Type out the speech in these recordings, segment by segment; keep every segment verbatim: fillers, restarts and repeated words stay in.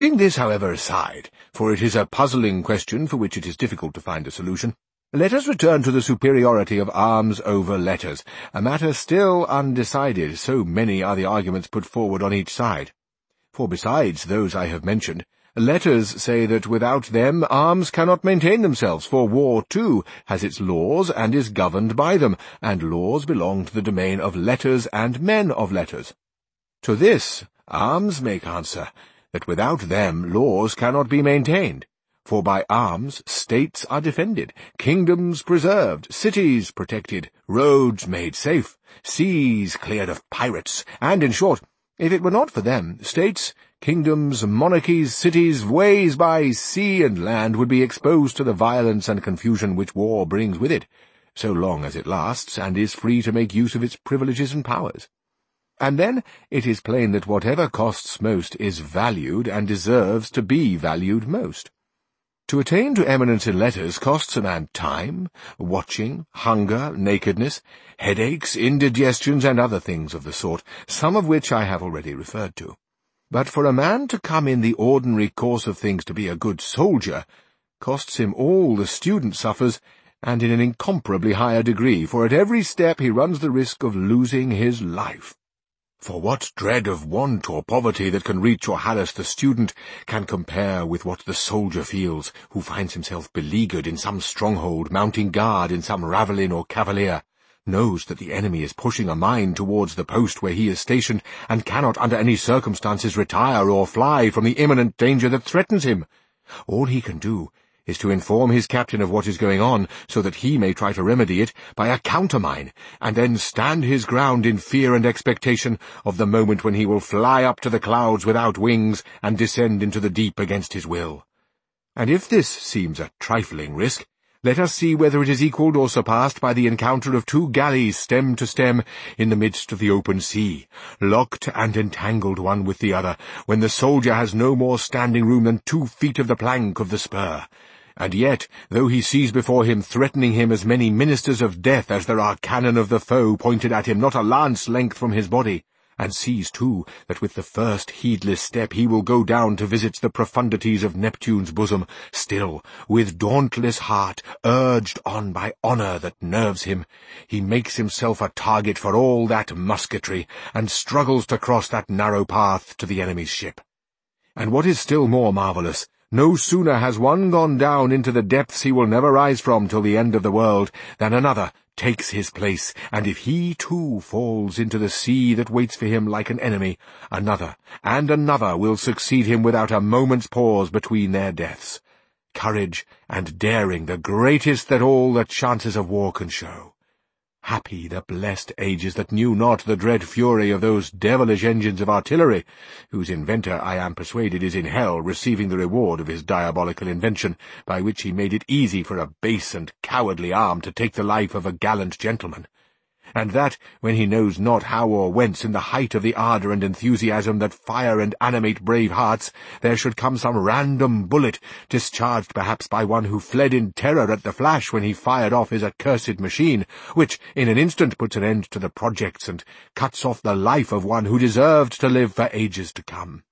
Putting this, however, aside, for it is a puzzling question for which it is difficult to find a solution, let us return to the superiority of arms over letters, a matter still undecided, so many are the arguments put forward on each side. For besides those I have mentioned, letters say that without them arms cannot maintain themselves, for war, too, has its laws and is governed by them, and laws belong to the domain of letters and men of letters. To this arms make answer, that without them laws cannot be maintained, for by arms states are defended, kingdoms preserved, cities protected, roads made safe, seas cleared of pirates, and, in short, if it were not for them, states, kingdoms, monarchies, cities, ways by sea and land would be exposed to the violence and confusion which war brings with it, so long as it lasts and is free to make use of its privileges and powers. And then it is plain that whatever costs most is valued and deserves to be valued most. To attain to eminence in letters costs a man time, watching, hunger, nakedness, headaches, indigestions, and other things of the sort, some of which I have already referred to. But for a man to come in the ordinary course of things to be a good soldier costs him all the student suffers, and in an incomparably higher degree, for at every step he runs the risk of losing his life. For what dread of want or poverty that can reach or harass the student can compare with what the soldier feels, who finds himself beleaguered in some stronghold, mounting guard in some ravelin or cavalier, knows that the enemy is pushing a mine towards the post where he is stationed, and cannot under any circumstances retire or fly from the imminent danger that threatens him? All he can do is to inform his captain of what is going on, so that he may try to remedy it by a countermine, and then stand his ground in fear and expectation of the moment when he will fly up to the clouds without wings and descend into the deep against his will. And if this seems a trifling risk, let us see whether it is equalled or surpassed by the encounter of two galleys stem to stem in the midst of the open sea, locked and entangled one with the other, when the soldier has no more standing room than two feet of the plank of the spur. And yet, though he sees before him threatening him as many ministers of death as there are cannon of the foe pointed at him not a lance length from his body, and sees, too, that with the first heedless step he will go down to visit the profundities of Neptune's bosom, still, with dauntless heart, urged on by honour that nerves him, he makes himself a target for all that musketry, and struggles to cross that narrow path to the enemy's ship. And what is still more marvellous, no sooner has one gone down into the depths he will never rise from till the end of the world, than another takes his place, and if he too falls into the sea that waits for him like an enemy, another and another will succeed him without a moment's pause between their deaths. Courage and daring the greatest that all the chances of war can show. Happy the blessed ages that knew not the dread fury of those devilish engines of artillery, whose inventor, I am persuaded, is in hell, receiving the reward of his diabolical invention, by which he made it easy for a base and cowardly arm to take the life of a gallant gentleman. And that, when he knows not how or whence, in the height of the ardour and enthusiasm that fire and animate brave hearts, there should come some random bullet, discharged perhaps by one who fled in terror at the flash when he fired off his accursed machine, which in an instant puts an end to the projects and cuts off the life of one who deserved to live for ages to come.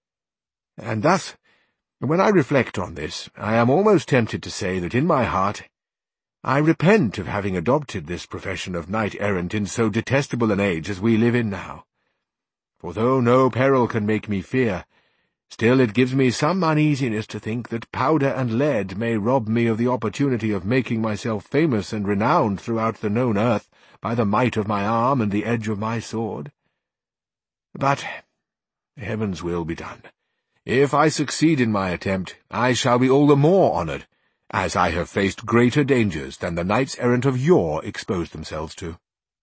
And thus, when I reflect on this, I am almost tempted to say that in my heart I repent of having adopted this profession of knight-errant in so detestable an age as we live in now. For though no peril can make me fear, still it gives me some uneasiness to think that powder and lead may rob me of the opportunity of making myself famous and renowned throughout the known earth by the might of my arm and the edge of my sword. But heaven's will be done. If I succeed in my attempt, I shall be all the more honoured, as I have faced greater dangers than the knights-errant of yore exposed themselves to.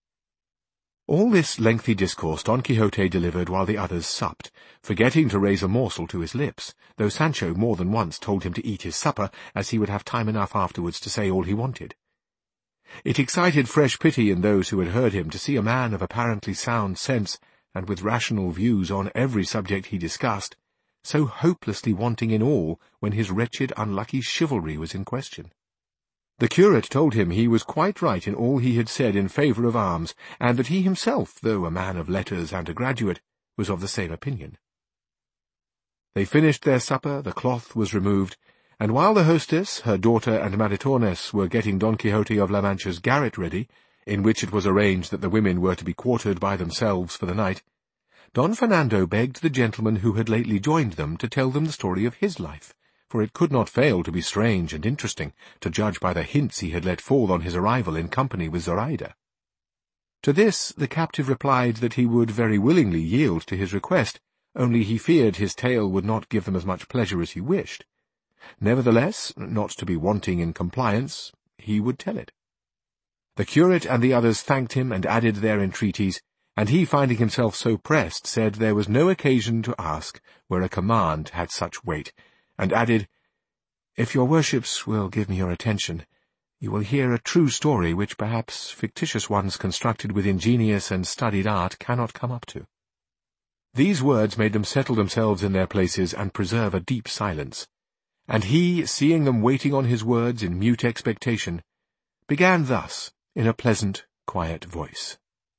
All this lengthy discourse Don Quixote delivered while the others supped, forgetting to raise a morsel to his lips, though Sancho more than once told him to eat his supper, as he would have time enough afterwards to say all he wanted. It excited fresh pity in those who had heard him to see a man of apparently sound sense, and with rational views on every subject he discussed, so hopelessly wanting in all when his wretched, unlucky chivalry was in question. The curate told him he was quite right in all he had said in favour of arms, and that he himself, though a man of letters and a graduate, was of the same opinion. They finished their supper, the cloth was removed, and while the hostess, her daughter, and Maritornes were getting Don Quixote of La Mancha's garret ready, in which it was arranged that the women were to be quartered by themselves for the night, Don Fernando begged the gentleman who had lately joined them to tell them the story of his life, for it could not fail to be strange and interesting, to judge by the hints he had let fall on his arrival in company with Zoraida. To this the captive replied that he would very willingly yield to his request, only he feared his tale would not give them as much pleasure as he wished. Nevertheless, not to be wanting in compliance, he would tell it. The curate and the others thanked him and added their entreaties, and he, finding himself so pressed, said there was no occasion to ask where a command had such weight, and added, "If your worships will give me your attention, you will hear a true story which perhaps fictitious ones constructed with ingenious and studied art cannot come up to." These words made them settle themselves in their places and preserve a deep silence, and he, seeing them waiting on his words in mute expectation, began thus, in a pleasant, quiet voice.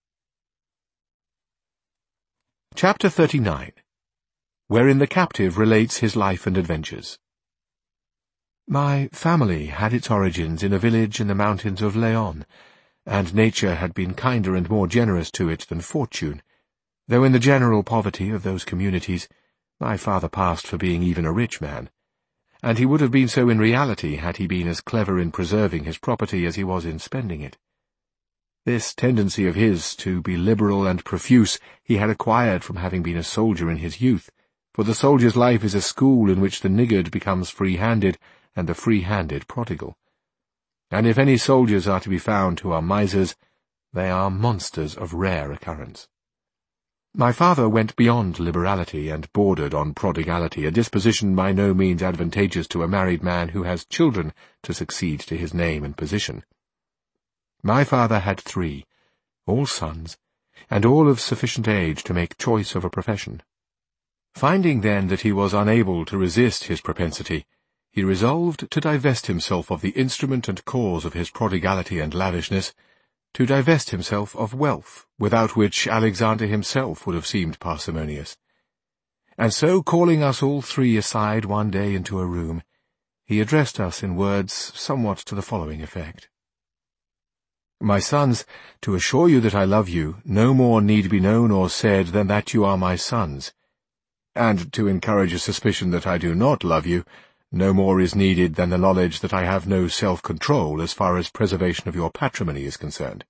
Chapter thirty-nine, wherein the captive relates his life and adventures. My family had its origins in a village in the mountains of Leon, and nature had been kinder and more generous to it than fortune, though in the general poverty of those communities my father passed for being even a rich man, and he would have been so in reality had he been as clever in preserving his property as he was in spending it. This tendency of his to be liberal and profuse he had acquired from having been a soldier in his youth, for the soldier's life is a school in which the niggard becomes free-handed and the free-handed prodigal. And if any soldiers are to be found who are misers, they are monsters of rare occurrence. My father went beyond liberality and bordered on prodigality, a disposition by no means advantageous to a married man who has children to succeed to his name and position. My father had three, all sons, and all of sufficient age to make choice of a profession. Finding then that he was unable to resist his propensity, he resolved to divest himself of the instrument and cause of his prodigality and lavishness, to divest himself of wealth, without which Alexander himself would have seemed parsimonious. And so, calling us all three aside one day into a room, he addressed us in words somewhat to the following effect. "My sons, to assure you that I love you, no more need be known or said than that you are my sons. And to encourage a suspicion that I do not love you, no more is needed than the knowledge that I have no self-control as far as preservation of your patrimony is concerned.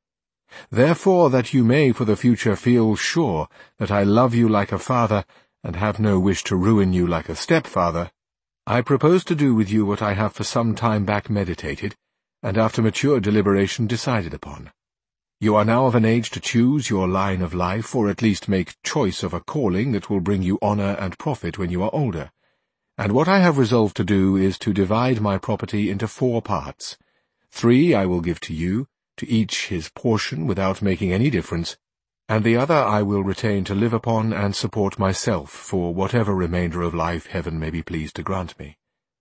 Therefore, that you may for the future feel sure that I love you like a father, and have no wish to ruin you like a stepfather, I propose to do with you what I have for some time back meditated, and after mature deliberation decided upon. You are now of an age to choose your line of life, or at least make choice of a calling that will bring you honour and profit when you are older. And what I have resolved to do is to divide my property into four parts. Three I will give to you, to each his portion without making any difference, and the other I will retain to live upon and support myself for whatever remainder of life heaven may be pleased to grant me.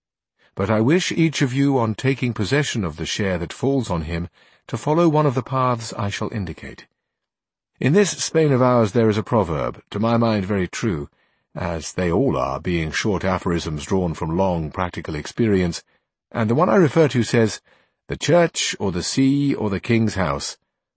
But I wish each of you, on taking possession of the share that falls on him, to follow one of the paths I shall indicate. In this Spain of ours there is a proverb, to my mind very true, as they all are, being short aphorisms drawn from long practical experience, and the one I refer to says, "The church, or the sea, or the king's house,"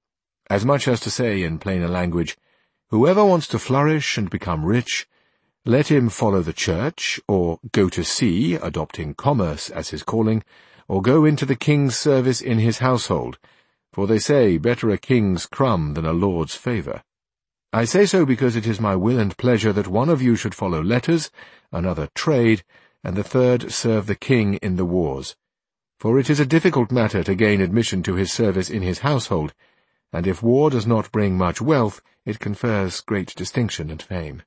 as much as to say, in plainer language, whoever wants to flourish and become rich, let him follow the church, or go to sea, adopting commerce as his calling, or go into the king's service in his household, for they say, better a king's crumb than a lord's favour. I say so because it is my will and pleasure that one of you should follow letters, another trade, and the third serve the king in the wars. For it is a difficult matter to gain admission to his service in his household, and if war does not bring much wealth, it confers great distinction and fame.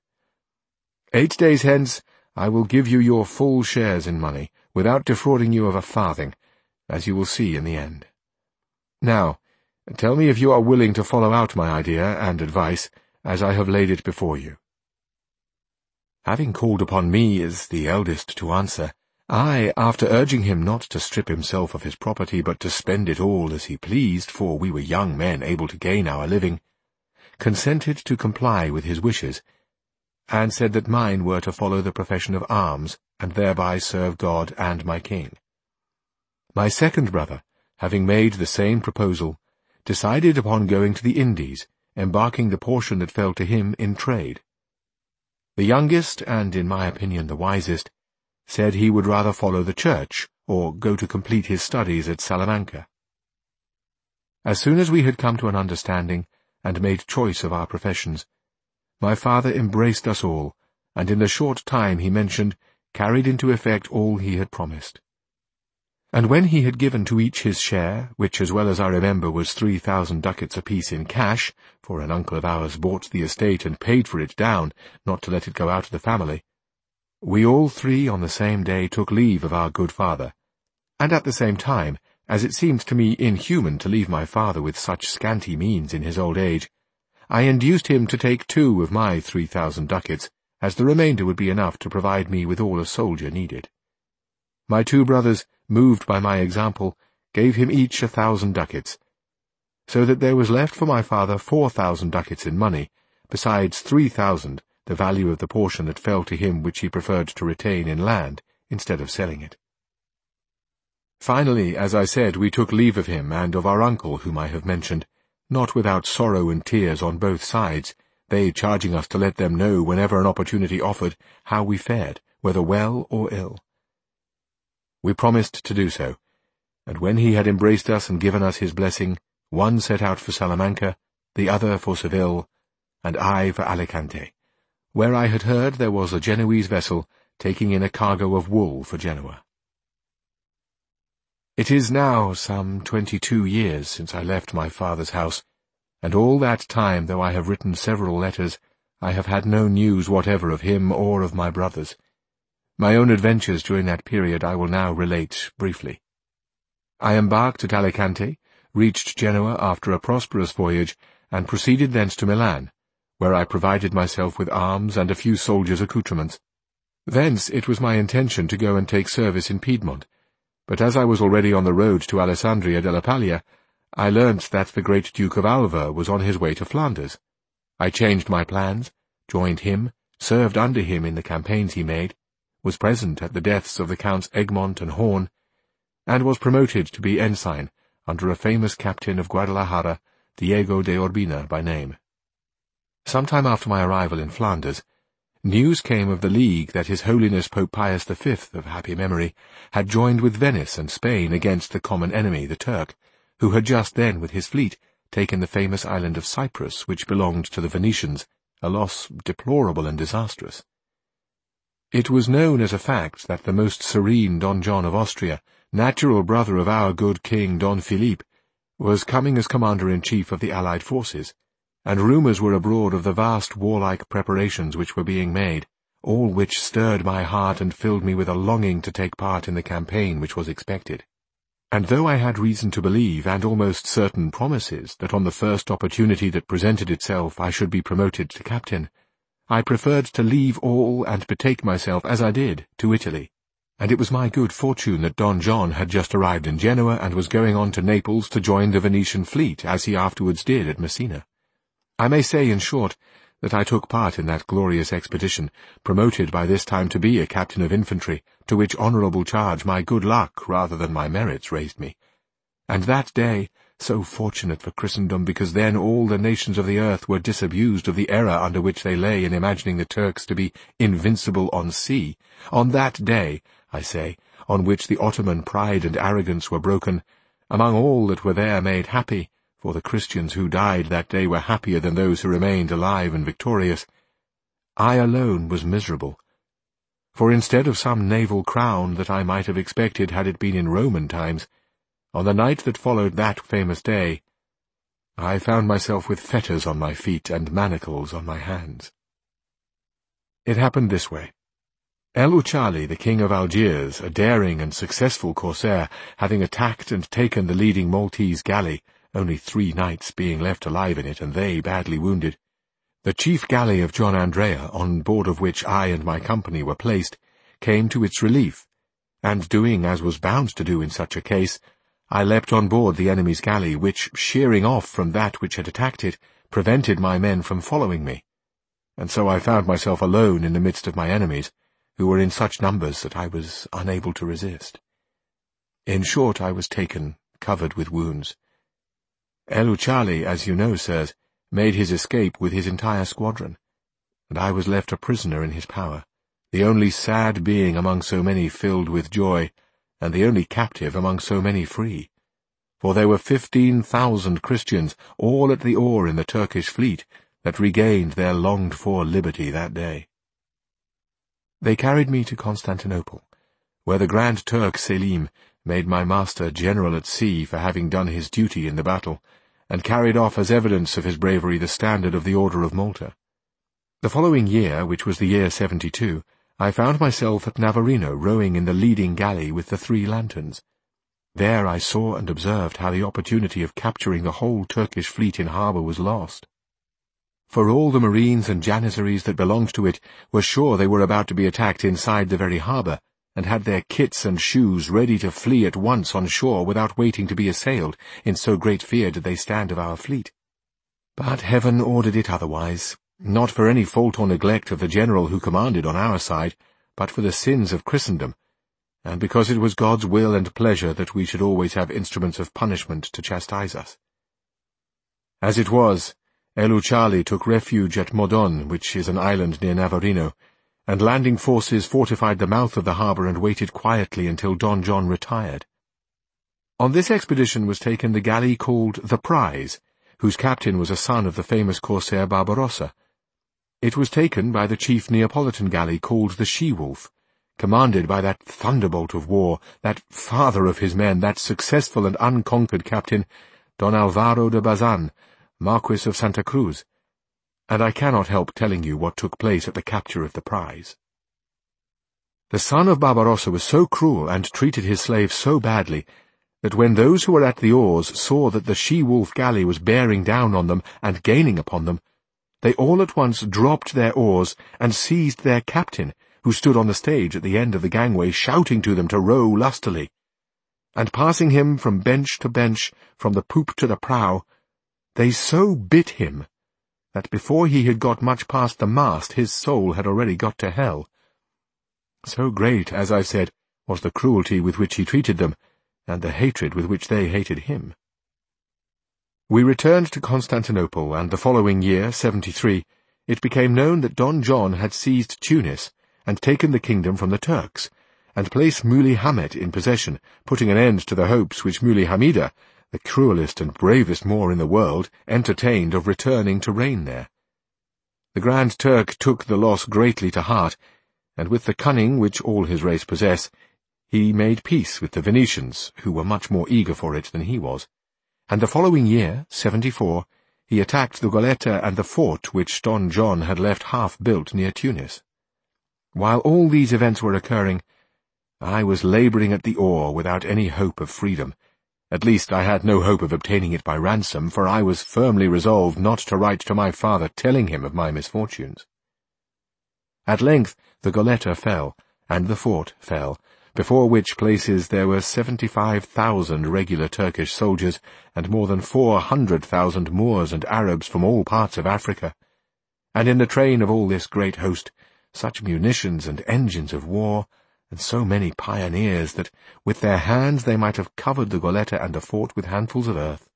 Eight days hence I will give you your full shares in money, without defrauding you of a farthing, as you will see in the end. Now, tell me if you are willing to follow out my idea and advice, as I have laid it before you." Having called upon me as the eldest to answer, I, after urging him not to strip himself of his property, but to spend it all as he pleased, for we were young men able to gain our living, consented to comply with his wishes, and said that mine were to follow the profession of arms, and thereby serve God and my king. My second brother, having made the same proposal, decided upon going to the Indies, embarking the portion that fell to him in trade. The youngest, and in my opinion the wisest, said he would rather follow the church, or go to complete his studies at Salamanca. As soon as we had come to an understanding, and made choice of our professions, my father embraced us all, and in the short time he mentioned, carried into effect all he had promised. And when he had given to each his share, which as well as I remember was three thousand ducats apiece in cash, for an uncle of ours bought the estate and paid for it down, not to let it go out of the family, we all three on the same day took leave of our good father, and at the same time, as it seemed to me inhuman to leave my father with such scanty means in his old age, I induced him to take two of my three thousand ducats, as the remainder would be enough to provide me with all a soldier needed. My two brothers, moved by my example, gave him each a thousand ducats, so that there was left for my father four thousand ducats in money, besides three thousand, the value of the portion that fell to him which he preferred to retain in land, instead of selling it. Finally, as I said, we took leave of him and of our uncle whom I have mentioned, not without sorrow and tears on both sides, they charging us to let them know whenever an opportunity offered how we fared, whether well or ill. We promised to do so, and when he had embraced us and given us his blessing, one set out for Salamanca, the other for Seville, and I for Alicante, where I had heard there was a Genoese vessel taking in a cargo of wool for Genoa. It is now some twenty-two years since I left my father's house, and all that time, though I have written several letters, I have had no news whatever of him or of my brothers. My own adventures during that period I will now relate briefly. I embarked at Alicante, reached Genoa after a prosperous voyage, and proceeded thence to Milan, where I provided myself with arms and a few soldiers' accoutrements. Thence it was my intention to go and take service in Piedmont, but as I was already on the road to Alessandria della Paglia, I learnt that the great Duke of Alva was on his way to Flanders. I changed my plans, joined him, served under him in the campaigns he made, was present at the deaths of the Counts Egmont and Horn, and was promoted to be ensign under a famous captain of Guadalajara, Diego de Urbina by name. Some time after my arrival in Flanders, news came of the league that His Holiness Pope Pius the Fifth, of happy memory, had joined with Venice and Spain against the common enemy, the Turk, who had just then, with his fleet, taken the famous island of Cyprus, which belonged to the Venetians, a loss deplorable and disastrous. It was known as a fact that the most serene Don John of Austria, natural brother of our good King Don Philippe, was coming as commander-in-chief of the allied forces, and rumours were abroad of the vast warlike preparations which were being made, all which stirred my heart and filled me with a longing to take part in the campaign which was expected. And though I had reason to believe, and almost certain promises, that on the first opportunity that presented itself I should be promoted to captain, I preferred to leave all and betake myself, as I did, to Italy, and it was my good fortune that Don John had just arrived in Genoa and was going on to Naples to join the Venetian fleet, as he afterwards did at Messina. I may say, in short, that I took part in that glorious expedition, promoted by this time to be a captain of infantry, to which honourable charge my good luck rather than my merits raised me. And that day, so fortunate for Christendom, because then all the nations of the earth were disabused of the error under which they lay in imagining the Turks to be invincible on sea, on that day, I say, on which the Ottoman pride and arrogance were broken, among all that were there made happy, for the Christians who died that day were happier than those who remained alive and victorious, I alone was miserable. For instead of some naval crown that I might have expected had it been in Roman times, on the night that followed that famous day, I found myself with fetters on my feet and manacles on my hands. It happened this way. El Uchali, the king of Algiers, a daring and successful corsair, having attacked and taken the leading Maltese galley, only three knights being left alive in it, and they badly wounded, the chief galley of John Andrea, on board of which I and my company were placed, came to its relief, and doing as was bound to do in such a case, I leapt on board the enemy's galley, which, sheering off from that which had attacked it, prevented my men from following me. and so I found myself alone in the midst of my enemies, who were in such numbers that I was unable to resist. In short, I was taken, covered with wounds. Elucali, as you know, sirs, made his escape with his entire squadron, and I was left a prisoner in his power, the only sad being among so many filled with joy, and the only captive among so many free. For there were fifteen thousand Christians, all at the oar in the Turkish fleet, that regained their longed-for liberty that day. They carried me to Constantinople, where the Grand Turk Selim made my master general at sea for having done his duty in the battle, and carried off as evidence of his bravery the standard of the Order of Malta. The following year, which was the year seventy-two, I found myself at Navarino rowing in the leading galley with the three lanterns. There I saw and observed how the opportunity of capturing the whole Turkish fleet in harbour was lost. For all the marines and janissaries that belonged to it were sure they were about to be attacked inside the very harbour, and had their kits and shoes ready to flee at once on shore without waiting to be assailed, in so great fear did they stand of our fleet. But heaven ordered it otherwise, not for any fault or neglect of the general who commanded on our side, but for the sins of Christendom, and because it was God's will and pleasure that we should always have instruments of punishment to chastise us. As it was, Elucali took refuge at Modon, which is an island near Navarino, and landing forces fortified the mouth of the harbour and waited quietly until Don John retired. On this expedition was taken the galley called the Prize, whose captain was a son of the famous corsair Barbarossa. It was taken by the chief Neapolitan galley called the She-Wolf, commanded by that thunderbolt of war, that father of his men, that successful and unconquered captain, Don Alvaro de Bazan, Marquis of Santa Cruz, and I cannot help telling you what took place at the capture of the prize. The son of Barbarossa was so cruel and treated his slaves so badly that when those who were at the oars saw that the She-Wolf galley was bearing down on them and gaining upon them, they all at once dropped their oars and seized their captain, who stood on the stage at the end of the gangway shouting to them to row lustily. And passing him from bench to bench, from the poop to the prow, they so bit him that before he had got much past the mast his soul had already got to hell. So great, as I said, was the cruelty with which he treated them, and the hatred with which they hated him. We returned to Constantinople, and the following year, seventy-three, it became known that Don John had seized Tunis, and taken the kingdom from the Turks, and placed Muley Hamet in possession, putting an end to the hopes which Muley Hamida, the cruelest and bravest Moor in the world, entertained of returning to reign there. The Grand Turk took the loss greatly to heart, and with the cunning which all his race possess, he made peace with the Venetians, who were much more eager for it than he was, and the following year, seventy-four, he attacked the Goletta and the fort which Don John had left half-built near Tunis. While all these events were occurring, I was labouring at the oar without any hope of freedom. At least I had no hope of obtaining it by ransom, for I was firmly resolved not to write to my father telling him of my misfortunes. At length the Goletta fell, and the fort fell, before which places there were seventy-five thousand regular Turkish soldiers, and more than four hundred thousand Moors and Arabs from all parts of Africa, and in the train of all this great host, such munitions and engines of war, and so many pioneers that with their hands they might have covered the Goletta and the fort with handfuls of earth.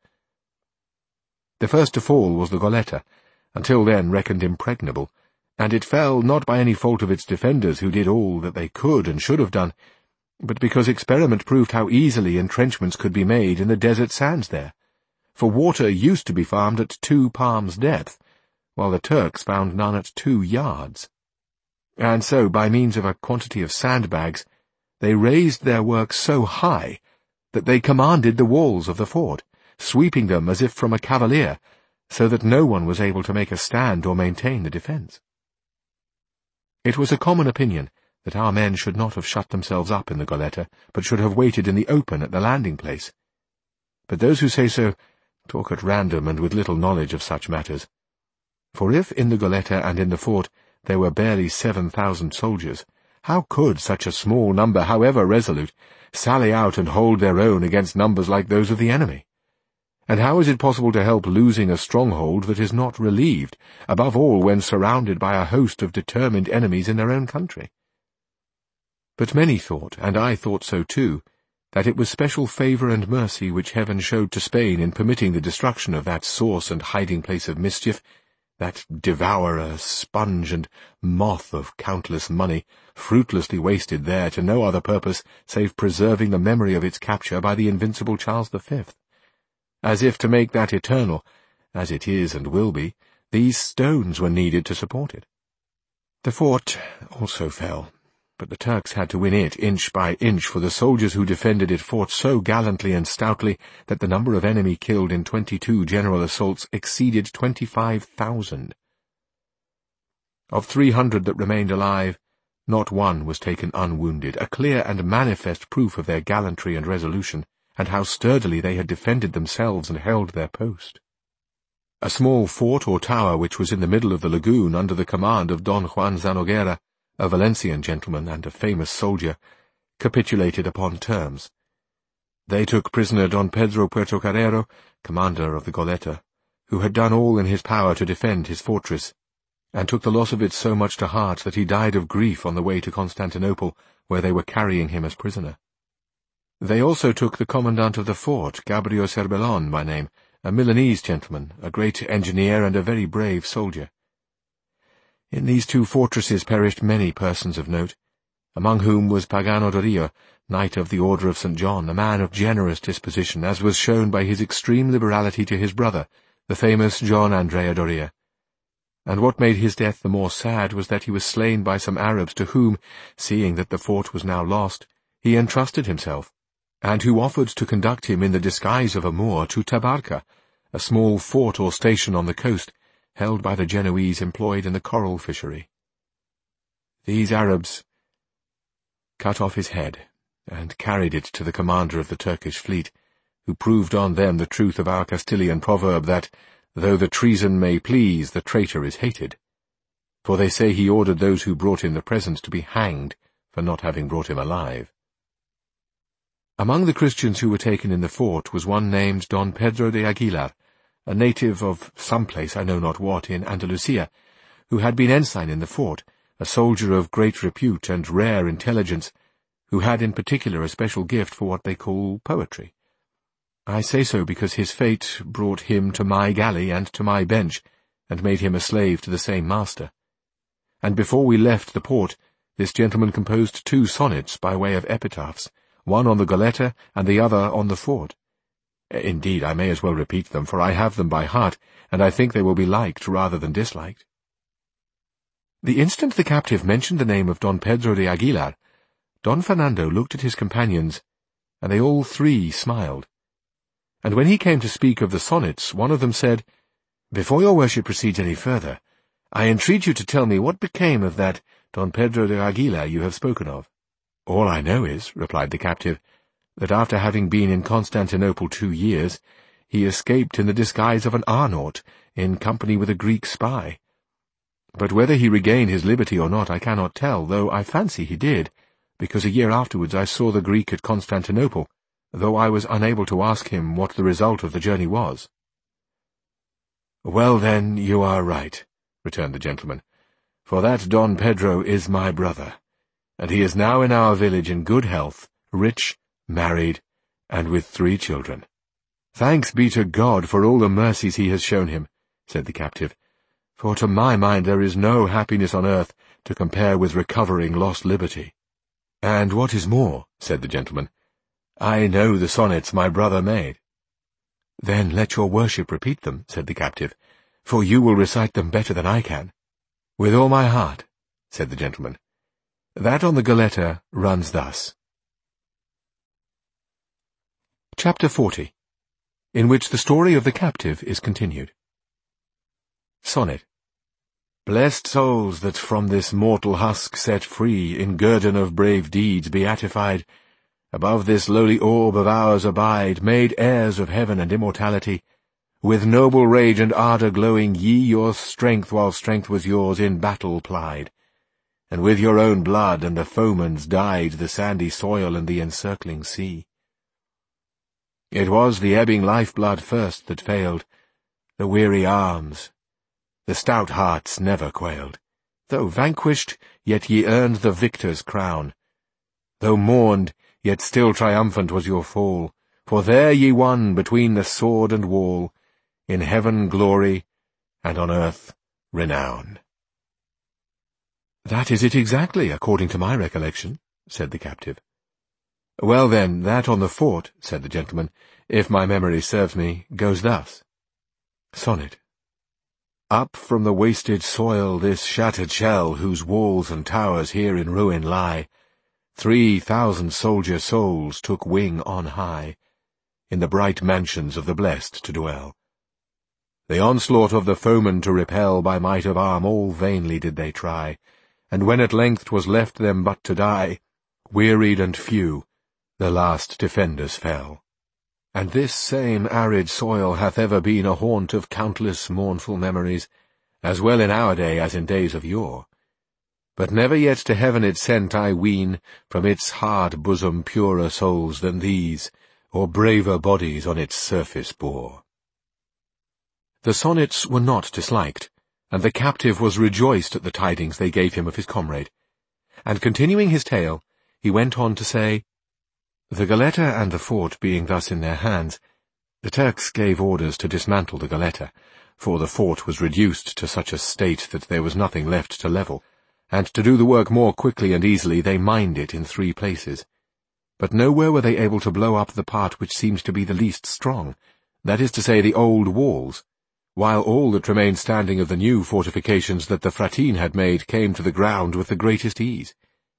The first to fall was the Goletta, until then reckoned impregnable, and it fell not by any fault of its defenders, who did all that they could and should have done, but because experiment proved how easily entrenchments could be made in the desert sands there, for water used to be farmed at two palms' depth, while the Turks found none at two yards. And so, by means of a quantity of sandbags, they raised their works so high that they commanded the walls of the fort, sweeping them as if from a cavalier, so that no one was able to make a stand or maintain the defence. It was a common opinion that our men should not have shut themselves up in the Goletta, but should have waited in the open at the landing-place. But those who say so talk at random and with little knowledge of such matters. For if in the Goletta and in the fort there were barely seven thousand soldiers, how could such a small number, however resolute, sally out and hold their own against numbers like those of the enemy? And how is it possible to help losing a stronghold that is not relieved, above all when surrounded by a host of determined enemies in their own country? But many thought, and I thought so too, that it was special favour and mercy which heaven showed to Spain in permitting the destruction of that source and hiding-place of mischief, that devourer, sponge, and moth of countless money, fruitlessly wasted there to no other purpose save preserving the memory of its capture by the invincible Charles the Fifth. As if to make that eternal, as it is and will be, these stones were needed to support it. The fort also fell, but the Turks had to win it inch by inch, for the soldiers who defended it fought so gallantly and stoutly that the number of enemy killed in twenty-two general assaults exceeded twenty-five thousand. Of three hundred that remained alive, not one was taken unwounded, a clear and manifest proof of their gallantry and resolution, and how sturdily they had defended themselves and held their post. A small fort or tower which was in the middle of the lagoon under the command of Don Juan Zanoguera, a Valencian gentleman and a famous soldier, capitulated upon terms. They took prisoner Don Pedro Puertocarrero, commander of the Goleta, who had done all in his power to defend his fortress, and took the loss of it so much to heart that he died of grief on the way to Constantinople, where they were carrying him as prisoner. They also took the commandant of the fort, Gabriel Cerbellon by name, a Milanese gentleman, a great engineer and a very brave soldier. In these two fortresses perished many persons of note, among whom was Pagano Doria, Knight of the Order of Saint John, a man of generous disposition, as was shown by his extreme liberality to his brother, the famous John Andrea Doria. And what made his death the more sad was that he was slain by some Arabs to whom, seeing that the fort was now lost, he entrusted himself, and who offered to conduct him in the disguise of a Moor to Tabarca, a small fort or station on the coast, held by the Genoese employed in the coral fishery. These Arabs cut off his head, and carried it to the commander of the Turkish fleet, who proved on them the truth of our Castilian proverb that, though the treason may please, the traitor is hated. For they say he ordered those who brought him the presents to be hanged for not having brought him alive. Among the Christians who were taken in the fort was one named Don Pedro de Aguilar, a native of some place, I know not what, in Andalusia, who had been ensign in the fort, a soldier of great repute and rare intelligence, who had in particular a special gift for what they call poetry. I say so because his fate brought him to my galley and to my bench, and made him a slave to the same master. And before we left the port, this gentleman composed two sonnets by way of epitaphs, one on the Goleta and the other on the fort. Indeed, I may as well repeat them, for I have them by heart, and I think they will be liked rather than disliked. The instant the captive mentioned the name of Don Pedro de Aguilar, Don Fernando looked at his companions, and they all three smiled. And when he came to speak of the sonnets, one of them said, "Before your worship proceeds any further, I entreat you to tell me what became of that Don Pedro de Aguilar you have spoken of." "All I know is," replied the captive, "that after having been in Constantinople two years, he escaped in the disguise of an Arnaut, in company with a Greek spy. But whether he regained his liberty or not I cannot tell, though I fancy he did, because a year afterwards I saw the Greek at Constantinople, though I was unable to ask him what the result of the journey was." "Well, then, you are right," returned the gentleman, "for that Don Pedro is my brother, and he is now in our village in good health, rich, married, and with three children." "Thanks be to God for all the mercies he has shown him," said the captive, "for to my mind there is no happiness on earth to compare with recovering lost liberty." "And what is more," said the gentleman, "I know the sonnets my brother made." "Then let your worship repeat them," said the captive, "for you will recite them better than I can." "With all my heart," said the gentleman. "That on the Goleta runs thus." Chapter forty, in which the story of the captive is continued. Sonnet. Blessed souls that from this mortal husk set free, in guerdon of brave deeds beatified, above this lowly orb of ours abide, made heirs of heaven and immortality, with noble rage and ardour glowing, ye your strength, while strength was yours, in battle plied, and with your own blood and the foeman's dyed the sandy soil and the encircling sea. It was the ebbing life-blood first that failed, the weary arms. The stout hearts never quailed. Though vanquished, yet ye earned the victor's crown. Though mourned, yet still triumphant was your fall, for there ye won between the sword and wall, in heaven glory, and on earth renown. "That is it exactly, according to my recollection," said the captive. "Well then, that on the fort," said the gentleman, "if my memory serves me, goes thus." Sonnet. Up from the wasted soil this shattered shell, whose walls and towers here in ruin lie, three thousand soldier souls took wing on high, in the bright mansions of the blest to dwell. The onslaught of the foeman to repel by might of arm all vainly did they try, and when at length 'twas left them but to die, wearied and few, the last defenders fell. And this same arid soil hath ever been a haunt of countless mournful memories, as well in our day as in days of yore. But never yet to heaven it sent, I ween, from its hard bosom purer souls than these, or braver bodies on its surface bore. The sonnets were not disliked, and the captive was rejoiced at the tidings they gave him of his comrade. And continuing his tale, he went on to say, The Goletta and the fort being thus in their hands, the Turks gave orders to dismantle the Goletta, for the fort was reduced to such a state that there was nothing left to level, and to do the work more quickly and easily they mined it in three places. But nowhere were they able to blow up the part which seems to be the least strong, that is to say, the old walls, while all that remained standing of the new fortifications that the Fratine had made came to the ground with the greatest ease.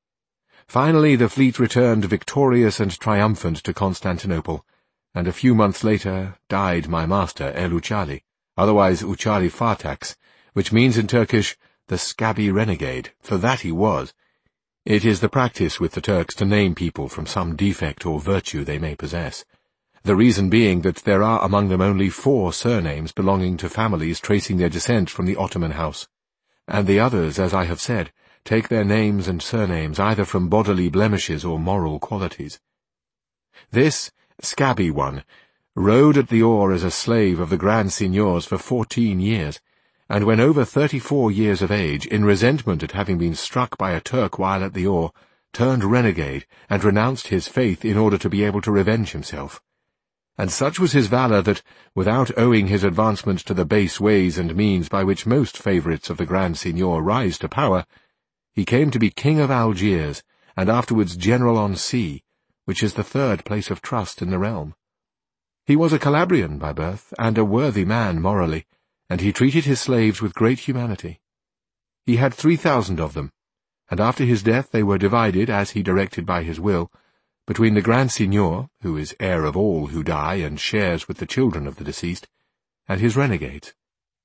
Finally the fleet returned victorious and triumphant to Constantinople, and a few months later died my master El Uchali, otherwise Uchali Fartax, which means in Turkish, the scabby renegade, for that he was. It is the practice with the Turks to name people from some defect or virtue they may possess, the reason being that there are among them only four surnames belonging to families tracing their descent from the Ottoman house, and the others, as I have said, take their names and surnames either from bodily blemishes or moral qualities. This scabby one rode at the oar as a slave of the Grand Signors for fourteen years, and when over thirty-four years of age, in resentment at having been struck by a Turk while at the oar, turned renegade and renounced his faith in order to be able to revenge himself. And such was his valour that, without owing his advancement to the base ways and means by which most favourites of the Grand Signor rise to power, he came to be King of Algiers, and afterwards General on Sea, which is the third place of trust in the realm. He was a Calabrian by birth, and a worthy man morally, and he treated his slaves with great humanity. He had three thousand of them, and after his death they were divided, as he directed by his will, between the Grand Signor, who is heir of all who die and shares with the children of the deceased, and his renegades.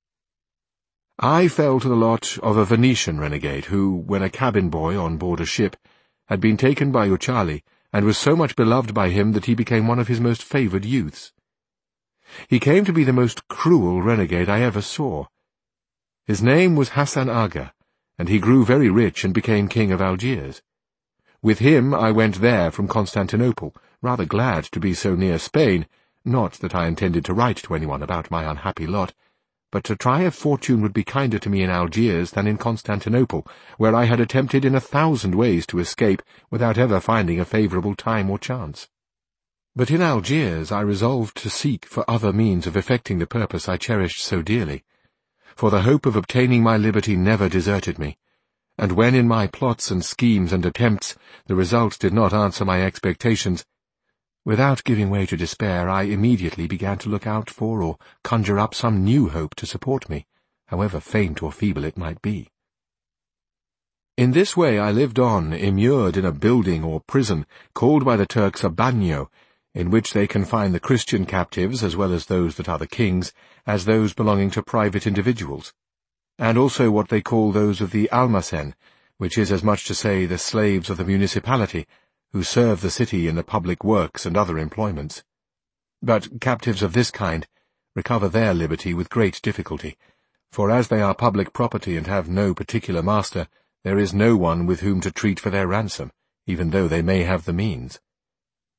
I fell to the lot of a Venetian renegade who, when a cabin boy on board a ship, had been taken by Uchali, and was so much beloved by him that he became one of his most favoured youths. He came to be the most cruel renegade I ever saw. His name was Hassan Aga, and he grew very rich and became king of Algiers. With him I went there from Constantinople, rather glad to be so near Spain, not that I intended to write to anyone about my unhappy lot, but to try if fortune would be kinder to me in Algiers than in Constantinople, where I had attempted in a thousand ways to escape without ever finding a favourable time or chance. But in Algiers I resolved to seek for other means of effecting the purpose I cherished so dearly, for the hope of obtaining my liberty never deserted me, and when in my plots and schemes and attempts the results did not answer my expectations, without giving way to despair, I immediately began to look out for or conjure up some new hope to support me, however faint or feeble it might be. In this way I lived on, immured in a building or prison, called by the Turks a bagno, in which they confine the Christian captives, as well as those that are the king's, as those belonging to private individuals, and also what they call those of the Almacen, which is as much to say the slaves of the municipality, who serve the city in the public works and other employments. But captives of this kind recover their liberty with great difficulty, for as they are public property and have no particular master, there is no one with whom to treat for their ransom, even though they may have the means.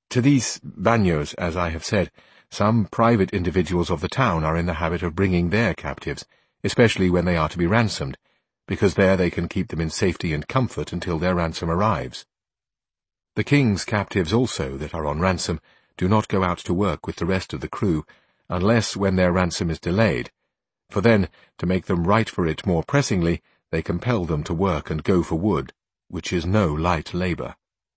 To these bagnios, as I have said, some private individuals of the town are in the habit of bringing their captives, especially when they are to be ransomed, because there they can keep them in safety and comfort until their ransom arrives. The king's captives also, that are on ransom, do not go out to work with the rest of the crew, unless when their ransom is delayed, for then, to make them right for it more pressingly, they compel them to work and go for wood, which is no light labour.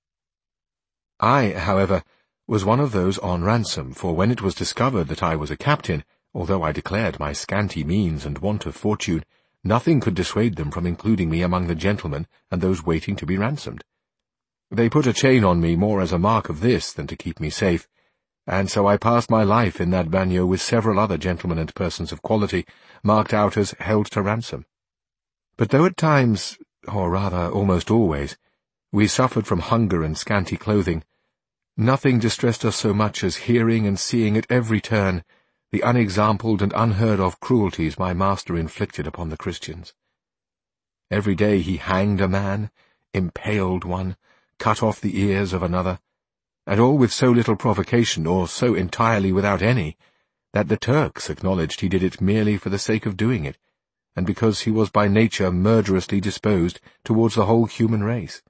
I, however, was one of those on ransom, for when it was discovered that I was a captain, although I declared my scanty means and want of fortune, nothing could dissuade them from including me among the gentlemen and those waiting to be ransomed. They put a chain on me more as a mark of this than to keep me safe, and so I passed my life in that bagnio with several other gentlemen and persons of quality, marked out as held to ransom. But though at times, or rather almost always, we suffered from hunger and scanty clothing, nothing distressed us so much as hearing and seeing at every turn the unexampled and unheard-of cruelties my master inflicted upon the Christians. Every day he hanged a man, impaled one, cut off the ears of another, and all with so little provocation, or so entirely without any, that the Turks acknowledged he did it merely for the sake of doing it, and because he was by nature murderously disposed towards the whole human race.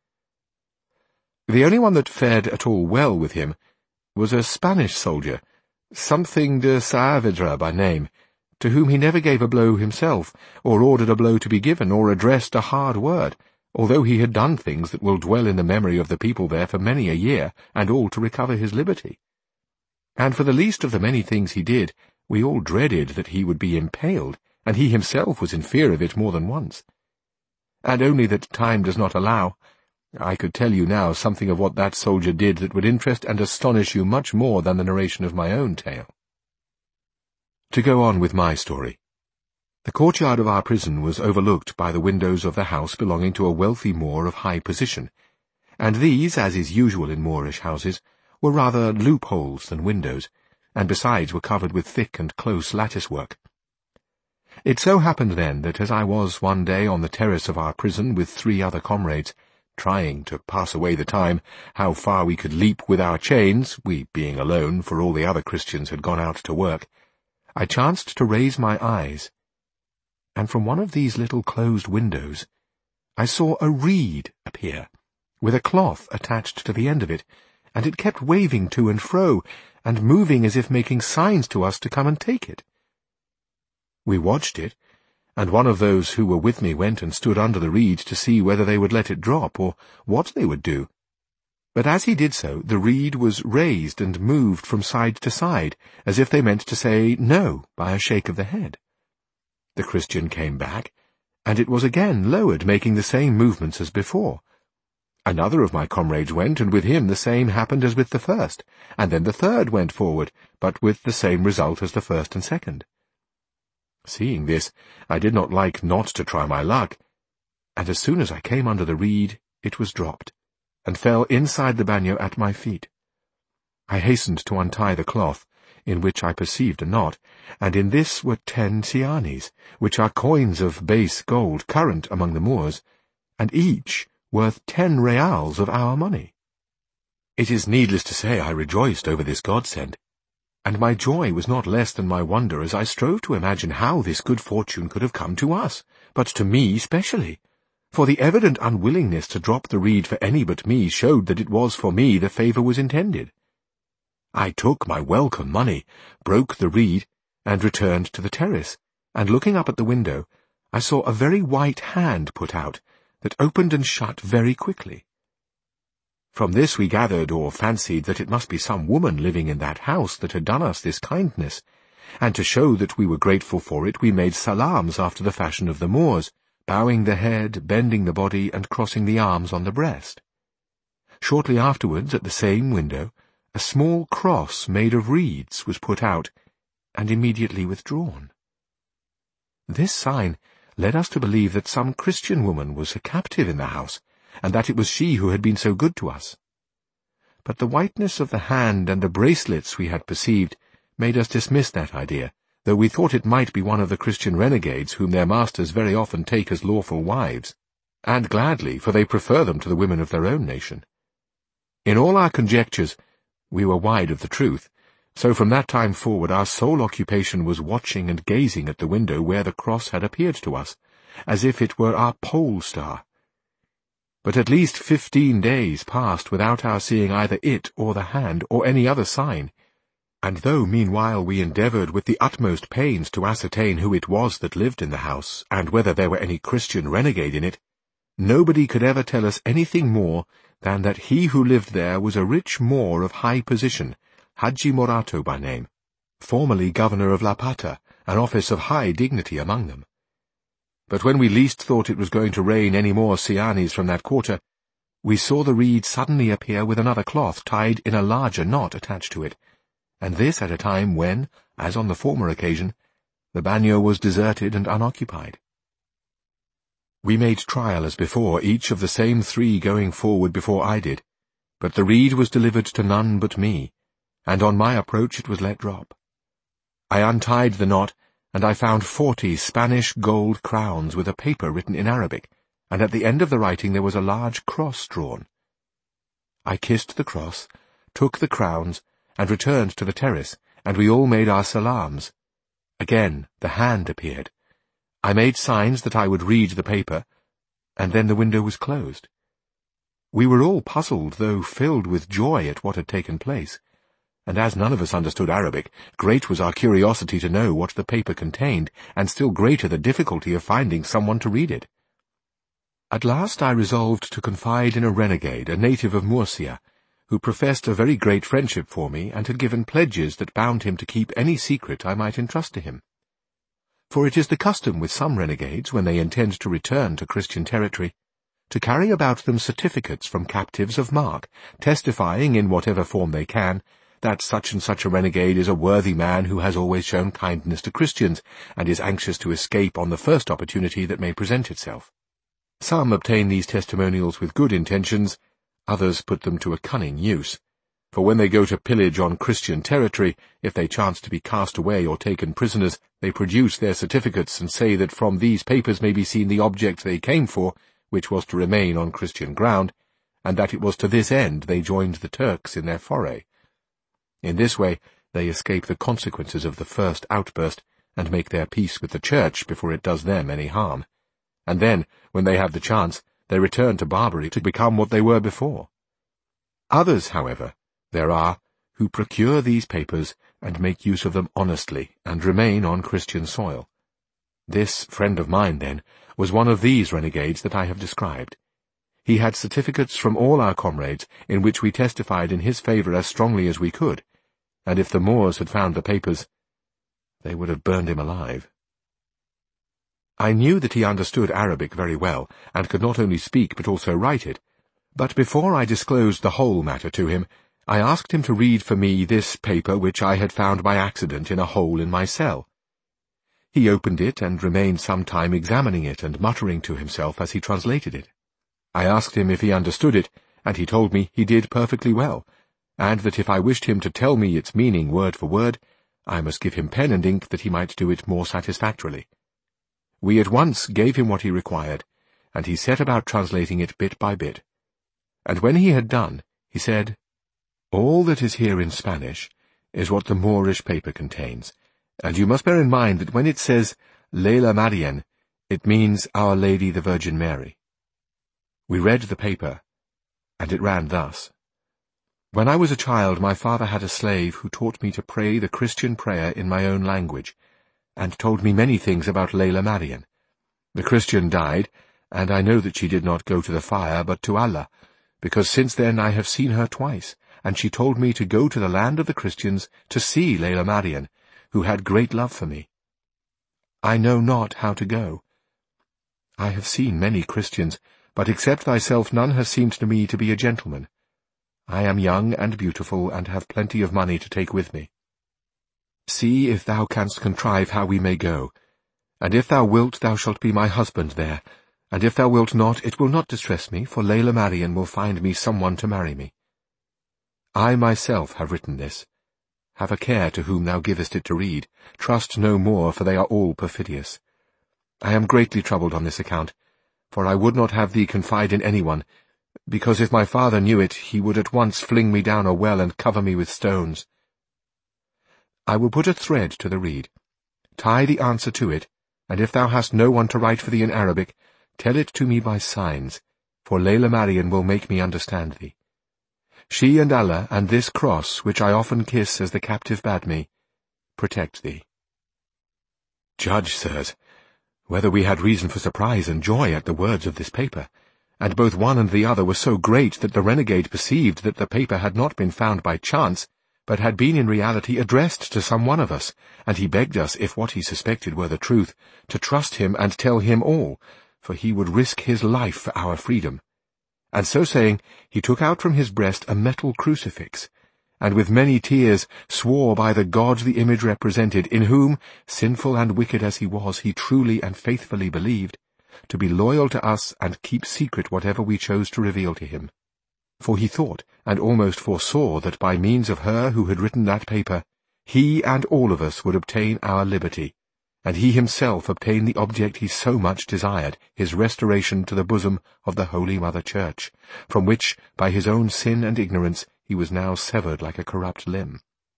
The only one that fared at all well with him was a Spanish soldier, something de Saavedra by name, to whom he never gave a blow himself, or ordered a blow to be given, or addressed a hard word, although he had done things that will dwell in the memory of the people there for many a year, and all to recover his liberty. And for the least of the many things he did, we all dreaded that he would be impaled, and he himself was in fear of it more than once. And only that time does not allow, I could tell you now something of what that soldier did that would interest and astonish you much more than the narration of my own tale. To go on with my story. The courtyard of our prison was overlooked by the windows of the house belonging to a wealthy Moor of high position, and these, as is usual in Moorish houses, were rather loopholes than windows, and besides were covered with thick and close lattice-work. It so happened then that as I was one day on the terrace of our prison with three other comrades, trying to pass away the time how far we could leap with our chains, we being alone, for all the other Christians had gone out to work, I chanced to raise my eyes, and from one of these little closed windows I saw a reed appear, with a cloth attached to the end of it, and it kept waving to and fro, and moving as if making signs to us to come and take it. We watched it, and one of those who were with me went and stood under the reed to see whether they would let it drop, or what they would do. But as he did so, the reed was raised and moved from side to side, as if they meant to say no by a shake of the head. The Christian came back, and it was again lowered, making the same movements as before. Another of my comrades went, and with him the same happened as with the first, and then the third went forward, but with the same result as the first and second. Seeing this, I did not like not to try my luck, and as soon as I came under the reed, it was dropped, and fell inside the bagnio at my feet. I hastened to untie the cloth, in which I perceived a knot, and in this were ten cianis, which are coins of base gold current among the Moors, and each worth ten reals of our money. It is needless to say I rejoiced over this godsend, and my joy was not less than my wonder as I strove to imagine how this good fortune could have come to us, but to me specially, for the evident unwillingness to drop the reed for any but me showed that it was for me the favour was intended. I took my welcome money, broke the reed, and returned to the terrace, and looking up at the window, I saw a very white hand put out, that opened and shut very quickly. From this we gathered or fancied that it must be some woman living in that house that had done us this kindness, and to show that we were grateful for it we made salams after the fashion of the Moors, bowing the head, bending the body, and crossing the arms on the breast. Shortly afterwards, at the same window, a small cross made of reeds was put out, and immediately withdrawn. This sign led us to believe that some Christian woman was a captive in the house, and that it was she who had been so good to us. But the whiteness of the hand and the bracelets we had perceived made us dismiss that idea, though we thought it might be one of the Christian renegades whom their masters very often take as lawful wives, and gladly, for they prefer them to the women of their own nation. In all our conjectures, We were wide of the truth, so from that time forward our sole occupation was watching and gazing at the window where the cross had appeared to us, as if it were our pole star. But at least fifteen days passed without our seeing either it or the hand or any other sign, and though meanwhile we endeavoured with the utmost pains to ascertain who it was that lived in the house, and whether there were any Christian renegade in it, nobody could ever tell us anything more than that he who lived there was a rich Moor of high position, Haji Morato by name, formerly governor of La Pata, an office of high dignity among them. But when we least thought it was going to rain any more Sianis from that quarter, we saw the reed suddenly appear with another cloth tied in a larger knot attached to it, and this at a time when, as on the former occasion, the bagnio was deserted and unoccupied. We made trial as before, each of the same three going forward before I did, but the reed was delivered to none but me, and on my approach it was let drop. I untied the knot, and I found forty Spanish gold crowns with a paper written in Arabic, and at the end of the writing there was a large cross drawn. I kissed the cross, took the crowns, and returned to the terrace, and we all made our salams. Again the hand appeared. I made signs that I would read the paper, and then the window was closed. We were all puzzled, though filled with joy at what had taken place, and as none of us understood Arabic, great was our curiosity to know what the paper contained, and still greater the difficulty of finding someone to read it. At last I resolved to confide in a renegade, a native of Murcia, who professed a very great friendship for me, and had given pledges that bound him to keep any secret I might entrust to him. For it is the custom with some renegades, when they intend to return to Christian territory, to carry about them certificates from captives of mark, testifying in whatever form they can, that such and such a renegade is a worthy man who has always shown kindness to Christians, and is anxious to escape on the first opportunity that may present itself. Some obtain these testimonials with good intentions, others put them to a cunning use. For when they go to pillage on Christian territory, if they chance to be cast away or taken prisoners, they produce their certificates and say that from these papers may be seen the object they came for, which was to remain on Christian ground, and that it was to this end they joined the Turks in their foray. In this way they escape the consequences of the first outburst, and make their peace with the Church before it does them any harm. And then, when they have the chance, they return to Barbary to become what they were before. Others, however, there are who procure these papers and make use of them honestly, and remain on Christian soil. This friend of mine, then, was one of these renegades that I have described. He had certificates from all our comrades, in which we testified in his favour as strongly as we could, and if the Moors had found the papers, they would have burned him alive. I knew that he understood Arabic very well, and could not only speak but also write it, but before I disclosed the whole matter to him, I asked him to read for me this paper which I had found by accident in a hole in my cell. He opened it and remained some time examining it and muttering to himself as he translated it. I asked him if he understood it, and he told me he did perfectly well, and that if I wished him to tell me its meaning word for word, I must give him pen and ink that he might do it more satisfactorily. We at once gave him what he required, and he set about translating it bit by bit. And when he had done, he said, "All that is here in Spanish is what the Moorish paper contains, and you must bear in mind that when it says Layla Marian, it means Our Lady the Virgin Mary." We read the paper, and it ran thus. "When I was a child, my father had a slave who taught me to pray the Christian prayer in my own language, and told me many things about Layla Marian. The Christian died, and I know that she did not go to the fire but to Allah, because since then I have seen her twice, and she told me to go to the land of the Christians to see Layla Marian, who had great love for me. I know not how to go. I have seen many Christians, but except thyself none has seemed to me to be a gentleman. I am young and beautiful, and have plenty of money to take with me. See if thou canst contrive how we may go, and if thou wilt thou shalt be my husband there, and if thou wilt not, it will not distress me, for Layla Marian will find me someone to marry me. I myself have written this. Have a care to whom thou givest it to read. Trust no more, for they are all perfidious. I am greatly troubled on this account, for I would not have thee confide in anyone, because if my father knew it, he would at once fling me down a well and cover me with stones. I will put a thread to the reed. Tie the answer to it, and if thou hast no one to write for thee in Arabic, tell it to me by signs, for Layla Marian will make me understand thee. She and Allah and this cross, which I often kiss as the captive bade me, protect thee. Judge, sirs, whether we had reason for surprise and joy at the words of this paper, and both one and the other were so great that the renegade perceived that the paper had not been found by chance, but had been in reality addressed to some one of us, and he begged us, if what he suspected were the truth, to trust him and tell him all, for he would risk his life for our freedom. And so saying, he took out from his breast a metal crucifix, and with many tears swore by the God the image represented, in whom, sinful and wicked as he was, he truly and faithfully believed, to be loyal to us and keep secret whatever we chose to reveal to him. For he thought, and almost foresaw, that by means of her who had written that paper, he and all of us would obtain our liberty, and he himself obtain the object he so much desired, his restoration to the bosom of the Holy Mother Church, from which, by his own sin and ignorance, he was now severed like a corrupt limb.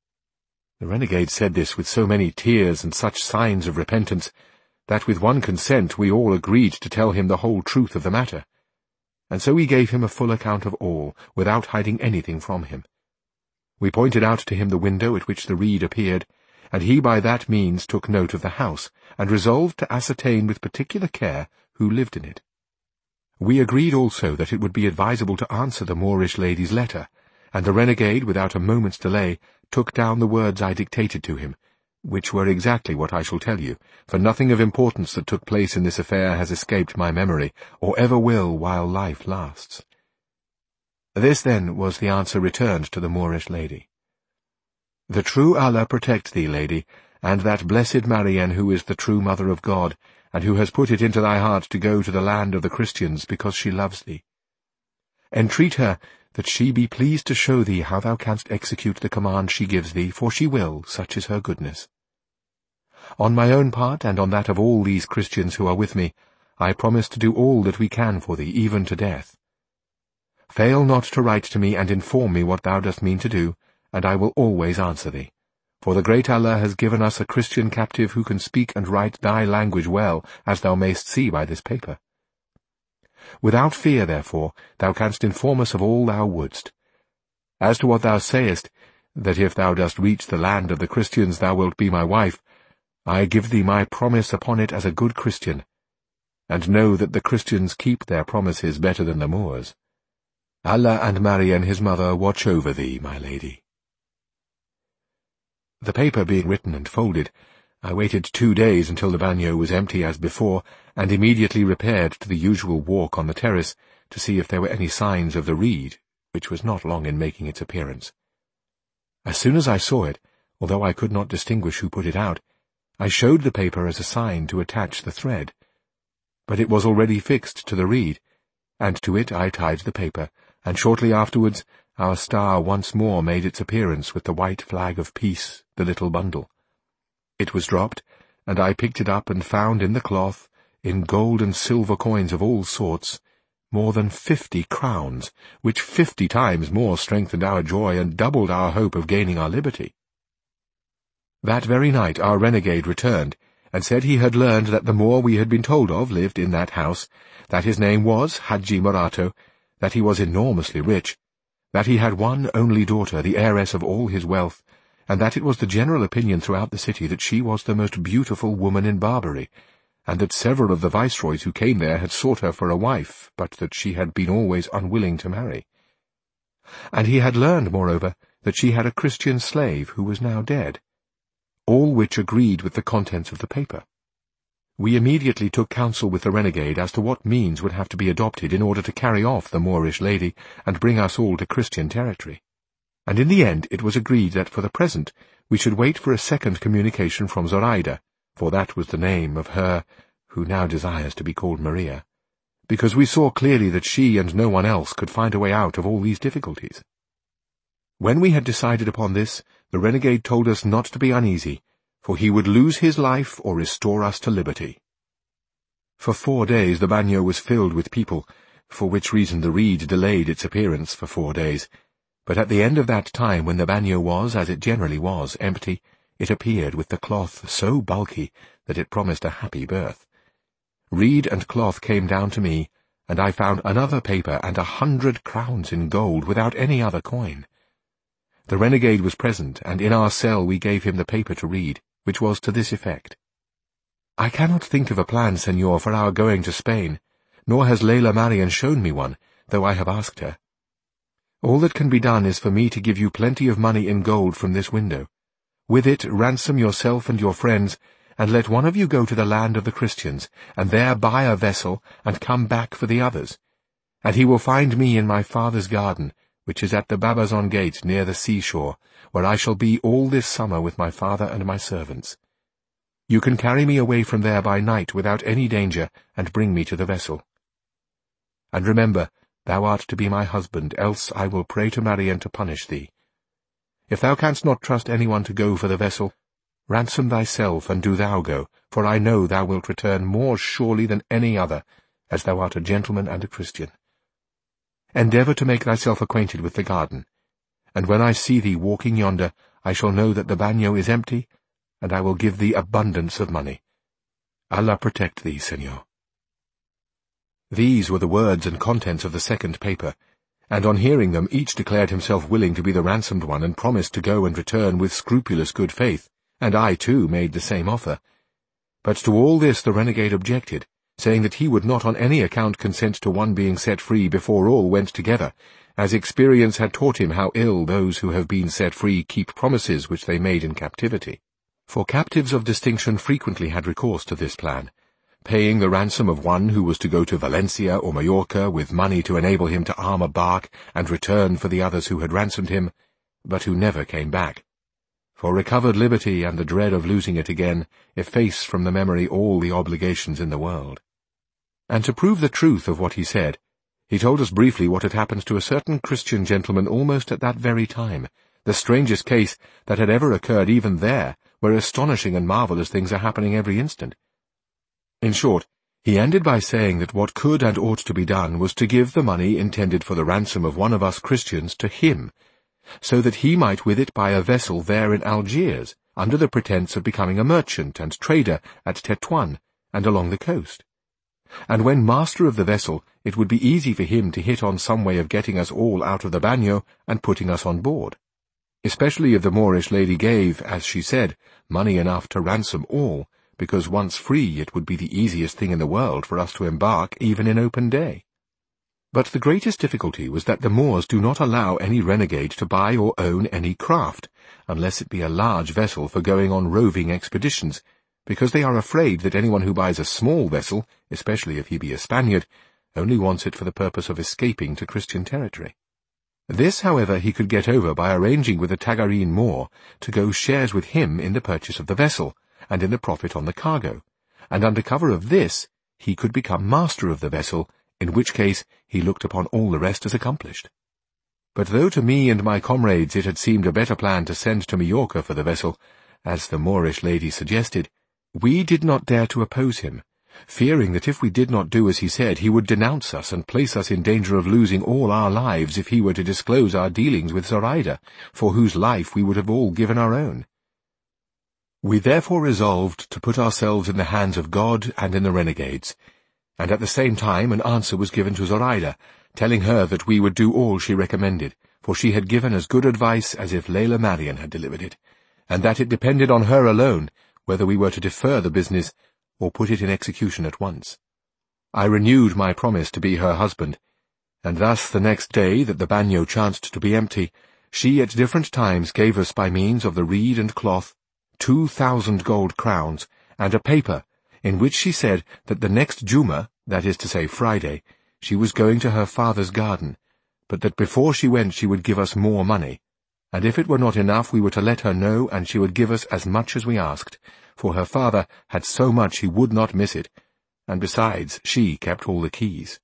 The renegade said this with so many tears and such signs of repentance, that with one consent we all agreed to tell him the whole truth of the matter. And so we gave him a full account of all, without hiding anything from him. We pointed out to him the window at which the reed appeared, and he by that means took note of the house, and resolved to ascertain with particular care who lived in it. We agreed also that it would be advisable to answer the Moorish lady's letter, and the renegade, without a moment's delay, took down the words I dictated to him, which were exactly what I shall tell you, for nothing of importance that took place in this affair has escaped my memory, or ever will while life lasts. This, then, was the answer returned to the Moorish lady. The true Allah protect thee, lady, and that blessed Marian who is the true Mother of God, and who has put it into thy heart to go to the land of the Christians because she loves thee. Entreat her that she be pleased to show thee how thou canst execute the command she gives thee, for she will, such is her goodness. On my own part, and on that of all these Christians who are with me, I promise to do all that we can for thee, even to death. Fail not to write to me and inform me what thou dost mean to do, and I will always answer thee. For the great Allah has given us a Christian captive who can speak and write thy language well, as thou mayst see by this paper. Without fear, therefore, thou canst inform us of all thou wouldst. As to what thou sayest, that if thou dost reach the land of the Christians thou wilt be my wife, I give thee my promise upon it as a good Christian, and know that the Christians keep their promises better than the Moors. Allah and Marian his mother watch over thee, my lady. The paper being written and folded, I waited two days until the bagnio was empty as before, and immediately repaired to the usual walk on the terrace to see if there were any signs of the reed, which was not long in making its appearance. As soon as I saw it, although I could not distinguish who put it out, I showed the paper as a sign to attach the thread. But it was already fixed to the reed, and to it I tied the paper, and shortly afterwards our star once more made its appearance with the white flag of peace, the little bundle. It was dropped, and I picked it up and found in the cloth, in gold and silver coins of all sorts, more than fifty crowns, which fifty times more strengthened our joy and doubled our hope of gaining our liberty. That very night our renegade returned, and said he had learned that the Moor we had been told of lived in that house, that his name was Hadji Morato, that he was enormously rich, that he had one only daughter, the heiress of all his wealth, and that it was the general opinion throughout the city that she was the most beautiful woman in Barbary, and that several of the viceroys who came there had sought her for a wife, but that she had been always unwilling to marry. And he had learned, moreover, that she had a Christian slave who was now dead, all which agreed with the contents of the paper. We immediately took counsel with the renegade as to what means would have to be adopted in order to carry off the Moorish lady and bring us all to Christian territory. And in the end it was agreed that for the present we should wait for a second communication from Zoraida, for that was the name of her who now desires to be called Maria, because we saw clearly that she and no one else could find a way out of all these difficulties. When we had decided upon this, the renegade told us not to be uneasy, for he would lose his life or restore us to liberty. For four days the bagnio was filled with people, for which reason the reed delayed its appearance for four days. But at the end of that time, when the bagnio was, as it generally was, empty, it appeared with the cloth so bulky that it promised a happy birth. Reed and cloth came down to me, and I found another paper and a hundred crowns in gold without any other coin. The renegade was present, and in our cell we gave him the paper to read, which was to this effect. I cannot think of a plan, Senor, for our going to Spain, nor has Lela Marien shown me one, though I have asked her. All that can be done is for me to give you plenty of money in gold from this window. With it ransom yourself and your friends, and let one of you go to the land of the Christians, and there buy a vessel, and come back for the others. And he will find me in my father's garden, which is at the Babazon gate near the seashore, where I shall be all this summer with my father and my servants. You can carry me away from there by night without any danger, and bring me to the vessel. And remember, thou art to be my husband, else I will pray to Marien to punish thee. If thou canst not trust anyone to go for the vessel, ransom thyself, and do thou go, for I know thou wilt return more surely than any other, as thou art a gentleman and a Christian. Endeavour to make thyself acquainted with the garden, and when I see thee walking yonder, I shall know that the bagnio is empty, and I will give thee abundance of money. Allah protect thee, Senor. These were the words and contents of the second paper, and on hearing them each declared himself willing to be the ransomed one and promised to go and return with scrupulous good faith, and I too made the same offer. But to all this the renegade objected, saying that he would not on any account consent to one being set free before all went together, as experience had taught him how ill those who have been set free keep promises which they made in captivity. For captives of distinction frequently had recourse to this plan, paying the ransom of one who was to go to Valencia or Majorca with money to enable him to arm a bark and return for the others who had ransomed him, but who never came back. For recovered liberty and the dread of losing it again efface from the memory all the obligations in the world. And to prove the truth of what he said, he told us briefly what had happened to a certain Christian gentleman almost at that very time, the strangest case that had ever occurred even there, where astonishing and marvellous things are happening every instant. In short, he ended by saying that what could and ought to be done was to give the money intended for the ransom of one of us Christians to him, so that he might with it buy a vessel there in Algiers, under the pretence of becoming a merchant and trader at Tetuan and along the coast. And when master of the vessel, it would be easy for him to hit on some way of getting us all out of the bagnio and putting us on board, especially if the Moorish lady gave, as she said, money enough to ransom all, because once free it would be the easiest thing in the world for us to embark even in open day. But the greatest difficulty was that the Moors do not allow any renegade to buy or own any craft, unless it be a large vessel for going on roving expeditions, because they are afraid that anyone who buys a small vessel, especially if he be a Spaniard, only wants it for the purpose of escaping to Christian territory. This, however, he could get over by arranging with a Tagarine Moor to go shares with him in the purchase of the vessel, and in the profit on the cargo, and under cover of this he could become master of the vessel, in which case he looked upon all the rest as accomplished. But though to me and my comrades it had seemed a better plan to send to Majorca for the vessel, as the Moorish lady suggested, we did not dare to oppose him, fearing that if we did not do as he said, he would denounce us and place us in danger of losing all our lives if he were to disclose our dealings with Zoraida, for whose life we would have all given our own. We therefore resolved to put ourselves in the hands of God and in the renegades, and at the same time an answer was given to Zoraida, telling her that we would do all she recommended, for she had given as good advice as if Lela Marien had delivered it, and that it depended on her alone whether we were to defer the business or put it in execution at once. I renewed my promise to be her husband, and thus the next day that the bagnio chanced to be empty, she at different times gave us by means of the reed and cloth two thousand gold crowns, and a paper, in which she said that the next Juma, that is to say Friday, she was going to her father's garden, but that before she went she would give us more money, and if it were not enough we were to let her know, and she would give us as much as we asked, for her father had so much he would not miss it, and besides she kept all the keys.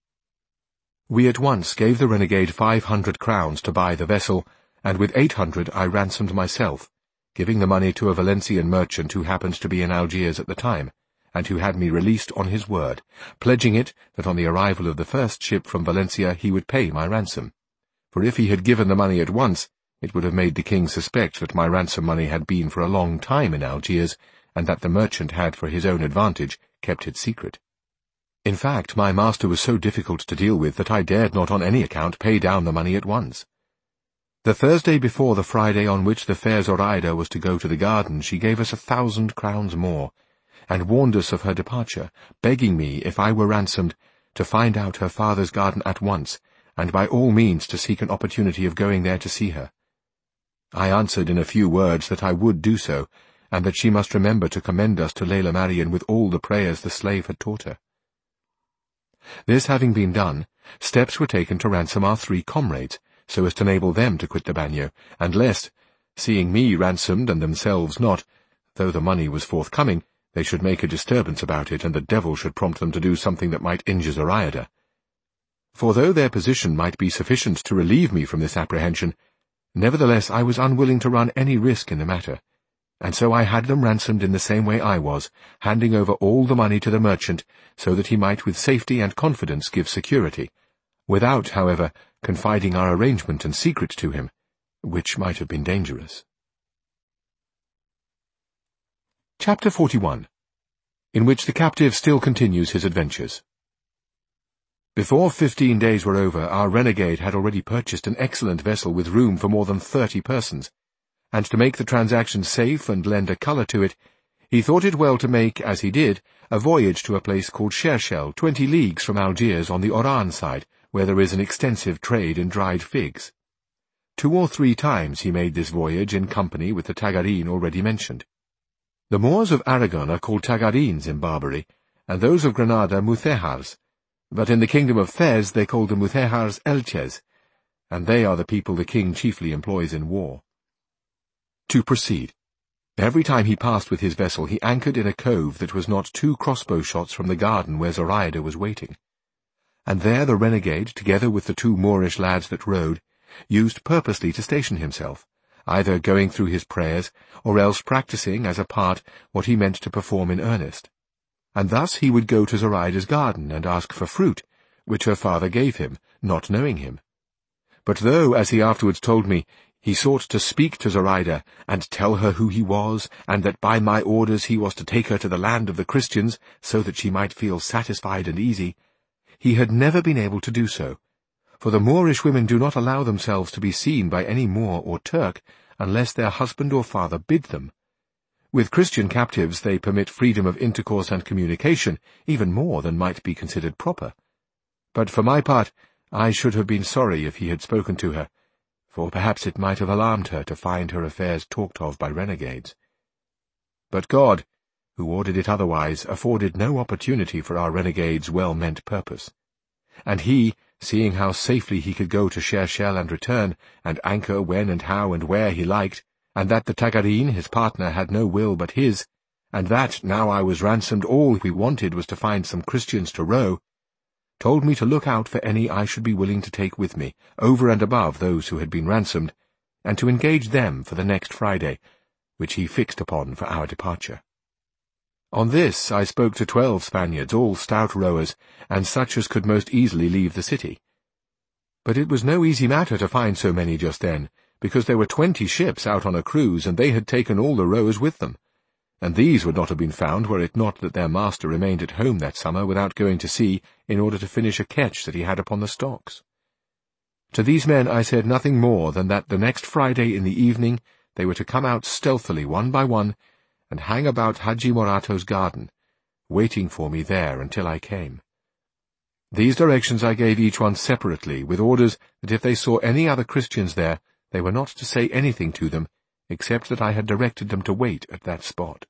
We at once gave the renegade five hundred crowns to buy the vessel, and with eight hundred I ransomed myself, giving the money to a Valencian merchant who happened to be in Algiers at the time, and who had me released on his word, pledging it that on the arrival of the first ship from Valencia he would pay my ransom. For if he had given the money at once, it would have made the king suspect that my ransom money had been for a long time in Algiers, and that the merchant had, for his own advantage, kept it secret. In fact, my master was so difficult to deal with that I dared not on any account pay down the money at once. The Thursday before the Friday on which the fair Zoraida was to go to the garden, she gave us a thousand crowns more, and warned us of her departure, begging me, if I were ransomed, to find out her father's garden at once, and by all means to seek an opportunity of going there to see her. I answered in a few words that I would do so, and that she must remember to commend us to Layla Marian with all the prayers the slave had taught her. This having been done, steps were taken to ransom our three comrades, so as to enable them to quit the bagnio, and lest, seeing me ransomed and themselves not, though the money was forthcoming, they should make a disturbance about it, and the devil should prompt them to do something that might injure Zoraida. For though their position might be sufficient to relieve me from this apprehension, nevertheless I was unwilling to run any risk in the matter, and so I had them ransomed in the same way I was, handing over all the money to the merchant, so that he might with safety and confidence give security, without, however, confiding our arrangement and secret to him, which might have been dangerous. Chapter forty-one, in which the captive still continues his adventures. Before fifteen days were over, our renegade had already purchased an excellent vessel with room for more than thirty persons, and to make the transaction safe and lend a colour to it, he thought it well to make, as he did, a voyage to a place called Shershel, twenty leagues from Algiers on the Oran side, where there is an extensive trade in dried figs. Two or three times he made this voyage in company with the Tagareen already mentioned. The Moors of Aragon are called Tagareens in Barbary, and those of Granada Muthehars, but in the kingdom of Fez they call the Muthehars Elches, and they are the people the king chiefly employs in war. To proceed. Every time he passed with his vessel he anchored in a cove that was not two crossbow shots from the garden where Zoraida was waiting. And there the renegade, together with the two Moorish lads that rowed, used purposely to station himself, either going through his prayers, or else practising, as a part, what he meant to perform in earnest. And thus he would go to Zoraida's garden and ask for fruit, which her father gave him, not knowing him. But though, as he afterwards told me, he sought to speak to Zoraida, and tell her who he was, and that by my orders he was to take her to the land of the Christians, so that she might feel satisfied and easy, he had never been able to do so, for the Moorish women do not allow themselves to be seen by any Moor or Turk, unless their husband or father bid them. With Christian captives they permit freedom of intercourse and communication, even more than might be considered proper. But for my part, I should have been sorry if he had spoken to her, for perhaps it might have alarmed her to find her affairs talked of by renegades. But God, who ordered it otherwise, afforded no opportunity for our renegade's well-meant purpose. And he, seeing how safely he could go to Shershel and return, and anchor when and how and where he liked, and that the Tagareen, his partner, had no will but his, and that, now I was ransomed, all we wanted was to find some Christians to row, told me to look out for any I should be willing to take with me, over and above those who had been ransomed, and to engage them for the next Friday, which he fixed upon for our departure. On this I spoke to twelve Spaniards, all stout rowers, and such as could most easily leave the city. But it was no easy matter to find so many just then, because there were twenty ships out on a cruise, and they had taken all the rowers with them, and these would not have been found were it not that their master remained at home that summer without going to sea, in order to finish a catch that he had upon the stocks. To these men I said nothing more than that the next Friday in the evening they were to come out stealthily one by one, and hang about Haji Morato's garden, waiting for me there until I came. These directions I gave each one separately, with orders that if they saw any other Christians there, they were not to say anything to them, except that I had directed them to wait at that spot.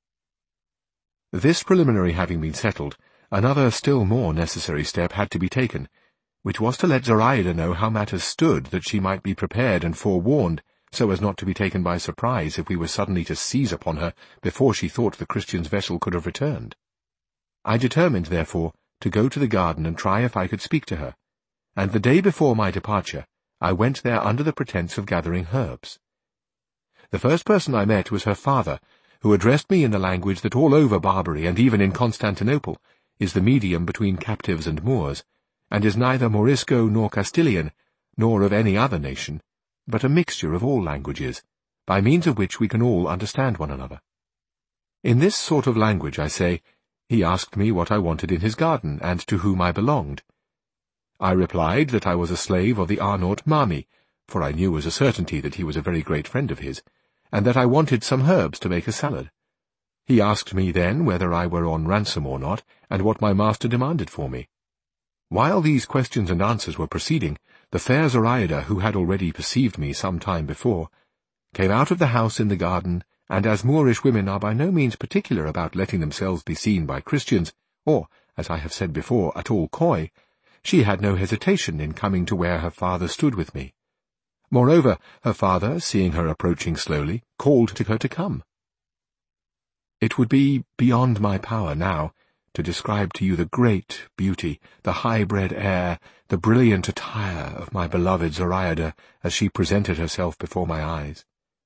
This preliminary having been settled, another still more necessary step had to be taken, which was to let Zoraida know how matters stood, that she might be prepared and forewarned, so as not to be taken by surprise if we were suddenly to seize upon her before she thought the Christian's vessel could have returned. I determined, therefore, to go to the garden and try if I could speak to her, and the day before my departure I went there under the pretence of gathering herbs. The first person I met was her father, who addressed me in the language that all over Barbary, and even in Constantinople, is the medium between captives and Moors, and is neither Morisco nor Castilian, nor of any other nation, but a mixture of all languages, by means of which we can all understand one another. In this sort of language, I say, he asked me what I wanted in his garden, and to whom I belonged. I replied that I was a slave of the Arnaut Mami, for I knew as a certainty that he was a very great friend of his, and that I wanted some herbs to make a salad. He asked me then whether I were on ransom or not, and what my master demanded for me. While these questions and answers were proceeding, the fair Zoraida, who had already perceived me some time before, came out of the house in the garden, and as Moorish women are by no means particular about letting themselves be seen by Christians, or, as I have said before, at all coy, she had no hesitation in coming to where her father stood with me. Moreover, her father, seeing her approaching slowly, called to her to come. It would be beyond my power now to describe to you the great beauty, the high-bred air, the brilliant attire of my beloved Zoraida as she presented herself before my eyes.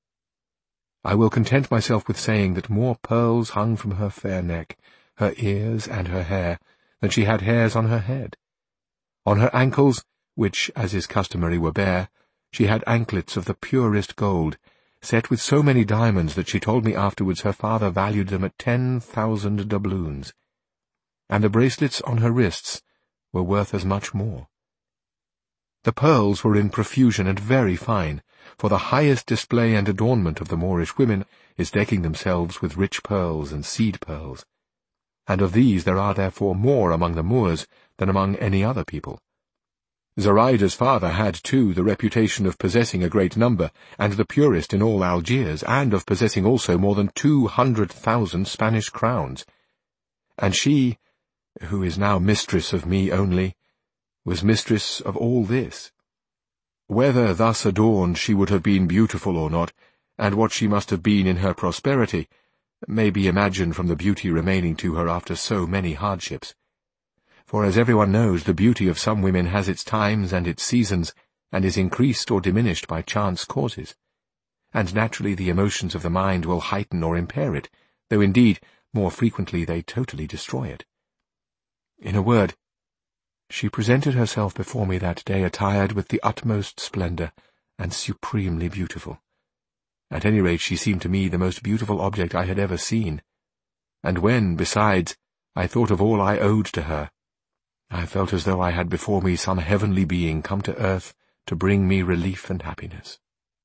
I will content myself with saying that more pearls hung from her fair neck, her ears, and her hair, than she had hairs on her head. On her ankles, which, as is customary, were bare, she had anklets of the purest gold, set with so many diamonds that she told me afterwards her father valued them at ten thousand doubloons, and the bracelets on her wrists were worth as much more. The pearls were in profusion and very fine, for the highest display and adornment of the Moorish women is decking themselves with rich pearls and seed pearls, and of these there are therefore more among the Moors than among any other people. Zoraida's father had, too, the reputation of possessing a great number, and the purest in all Algiers, and of possessing also more than two hundred thousand Spanish crowns. And she, who is now mistress of me only, was mistress of all this. Whether thus adorned she would have been beautiful or not, and what she must have been in her prosperity, may be imagined from the beauty remaining to her after so many hardships. For as everyone knows, the beauty of some women has its times and its seasons, and is increased or diminished by chance causes. And naturally the emotions of the mind will heighten or impair it, though indeed more frequently they totally destroy it. In a word, she presented herself before me that day attired with the utmost splendour, and supremely beautiful. At any rate she seemed to me the most beautiful object I had ever seen, and when, besides, I thought of all I owed to her, I felt as though I had before me some heavenly being come to earth to bring me relief and happiness.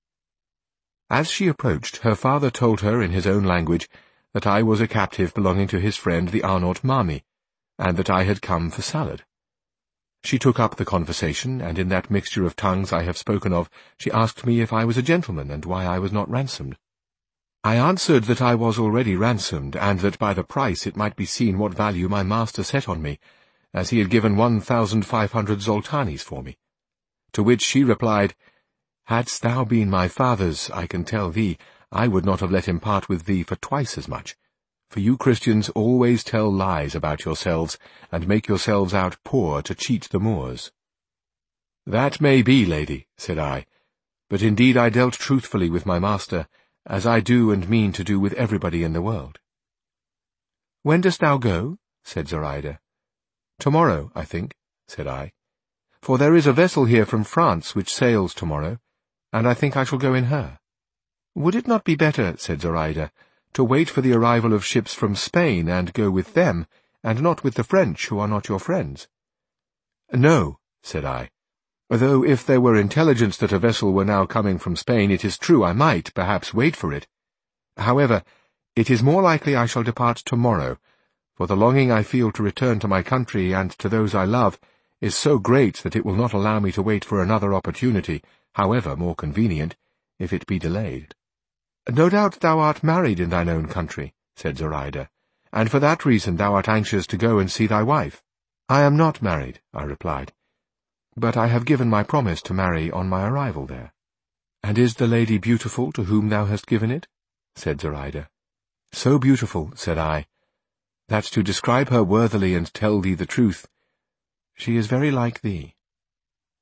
As she approached, her father told her in his own language that I was a captive belonging to his friend the Arnaut Mami, and that I had come for salad. She took up the conversation, and in that mixture of tongues I have spoken of, she asked me if I was a gentleman, and why I was not ransomed. I answered that I was already ransomed, and that by the price it might be seen what value my master set on me, as he had given one thousand five hundred zoltanis for me. To which she replied, Hadst thou been my father's, I can tell thee, I would not have let him part with thee for twice as much, for you Christians always tell lies about yourselves, and make yourselves out poor to cheat the Moors. That may be, lady, said I, but indeed I dealt truthfully with my master, as I do and mean to do with everybody in the world. When dost thou go? Said Zoraida. Tomorrow, I think, said I, for there is a vessel here from France which sails tomorrow, and I think I shall go in her. Would it not be better, said Zoraida, to wait for the arrival of ships from Spain and go with them, and not with the French, who are not your friends? No, said I, though if there were intelligence that a vessel were now coming from Spain, it is true I might, perhaps, wait for it. However, it is more likely I shall depart tomorrow, for the longing I feel to return to my country and to those I love is so great that it will not allow me to wait for another opportunity, however more convenient, if it be delayed. No doubt thou art married in thine own country, said Zoraida, and for that reason thou art anxious to go and see thy wife. I am not married, I replied, but I have given my promise to marry on my arrival there. And is the lady beautiful to whom thou hast given it? Said Zoraida. So beautiful, said I, that to describe her worthily and tell thee the truth, she is very like thee.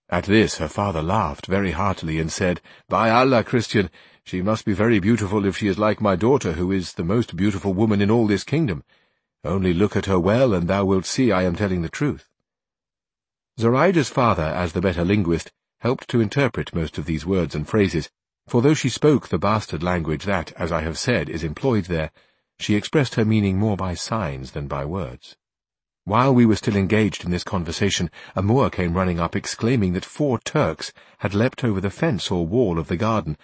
At this her father laughed very heartily and said, "By Allah, Christian, she must be very beautiful if she is like my daughter, who is the most beautiful woman in all this kingdom. Only look at her well, and thou wilt see I am telling the truth." Zoraida's father, as the better linguist, helped to interpret most of these words and phrases, for though she spoke the bastard language that, as I have said, is employed there, she expressed her meaning more by signs than by words. While we were still engaged in this conversation, a Moor came running up, exclaiming that four Turks had leapt over the fence or wall of the garden